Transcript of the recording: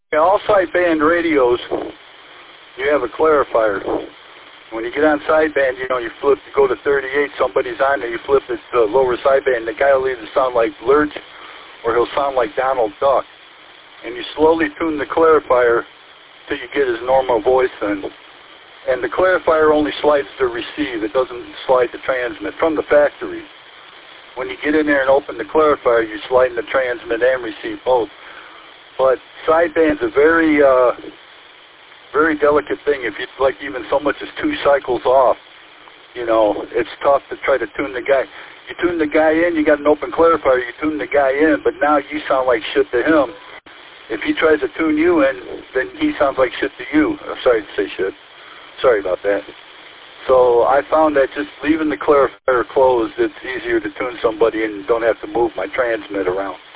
Yeah, all sideband radios, you have a clarifier. When you get on sideband, you know, you flip, you go to 38, somebody's on there, you flip it to lower sideband, the guy will either sound like Lurch or he'll sound like Donald Duck. And you slowly tune the clarifier till you get his normal voice in. And the clarifier only slides to receive, it doesn't slide to transmit from the factory. When you get in there and open the clarifier, you slide in the transmit and receive both. But sideband's a very delicate thing. If you like even so much as 2 cycles off, you know, it's tough to try to tune the guy. You tune the guy in, you got an open clarifier, you tune the guy in, but now you sound like shit to him. If he tries to tune you in, then he sounds like shit to you. I'm sorry to say shit. Sorry about that. So I found that just leaving the clarifier closed, it's easier to tune somebody and don't have to move my transmit around.